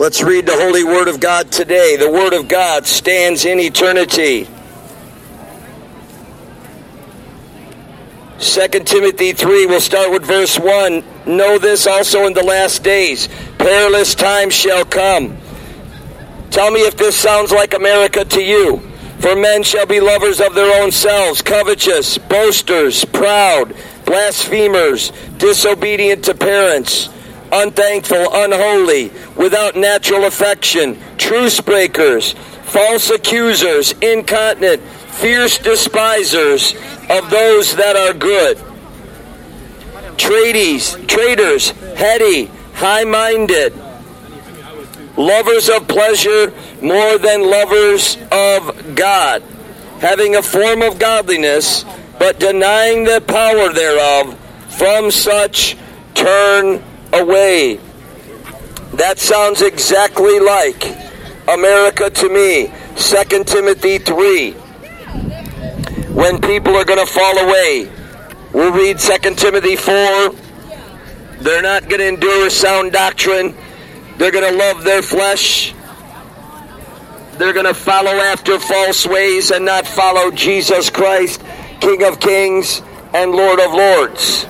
Let's read the Holy Word of God today. The Word of God stands in eternity. 2 Timothy 3, we'll start with verse 1. Know this also in the last days, perilous times shall come. Tell me if this sounds like America to you. For men shall be lovers of their own selves, covetous, boasters, proud, blasphemers, disobedient to parents, unthankful, unholy, without natural affection, truce breakers, false accusers, incontinent, fierce despisers of those that are good, traitors, heady, high-minded, lovers of pleasure more than lovers of God, having a form of godliness, but denying the power thereof. From such turn away. That sounds exactly like America to me. 2 Timothy 3. When people are going to fall away, we'll read 2 Timothy 4. They're not going to endure sound doctrine. They're going to love their flesh. They're going to follow after false ways and not follow Jesus Christ, King of Kings and Lord of Lords.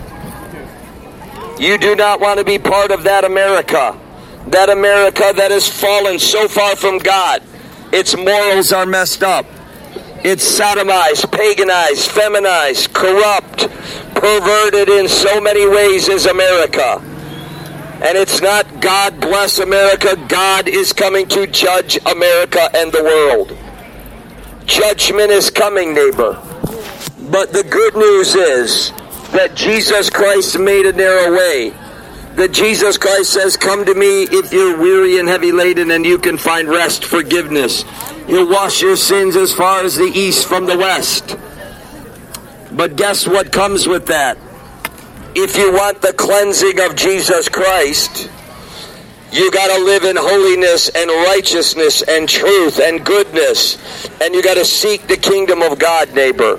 You do not want to be part of that America that has fallen so far from God. Its morals are messed up. It's sodomized, paganized, feminized, corrupt, perverted in so many ways is America. And it's not God bless America. God is coming to judge America and the world. Judgment is coming, neighbor. But the good news is that Jesus Christ made a narrow way. That Jesus Christ says, come to me if you're weary and heavy laden and you can find rest, forgiveness. He'll wash your sins as far as the east from the west. But guess what comes with that? If you want the cleansing of Jesus Christ, you got to live in holiness and righteousness and truth and goodness. And you got to seek the kingdom of God, neighbor.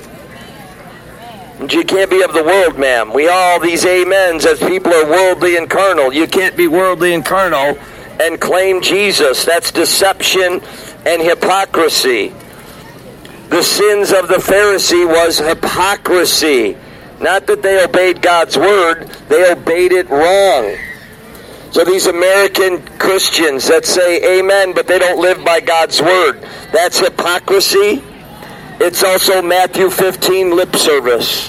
You can't be of the world, ma'am. We all these amens as people are worldly and carnal. You can't be worldly and carnal and claim Jesus. That's deception and hypocrisy. The sins of the Pharisee was hypocrisy. Not that they obeyed God's word, they obeyed it wrong. So these American Christians that say amen, but they don't live by God's word, that's hypocrisy. It's also Matthew 15 lip service.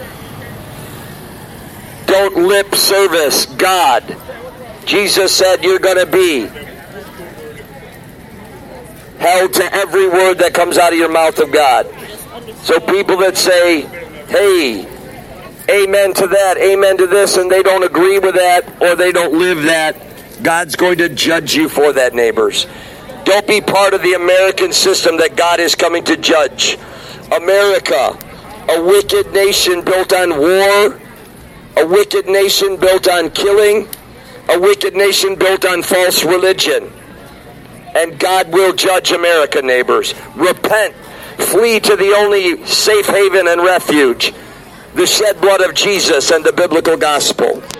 Don't lip service God. Jesus said you're going to be held to every word that comes out of your mouth of God. So people that say, hey, amen to that, amen to this, and they don't agree with that or they don't live that, God's going to judge you for that, neighbors. Don't be part of the American system that God is coming to judge. America, a wicked nation built on war, a wicked nation built on killing, a wicked nation built on false religion. And God will judge America, neighbors. Repent. Flee to the only safe haven and refuge, the shed blood of Jesus and the biblical gospel.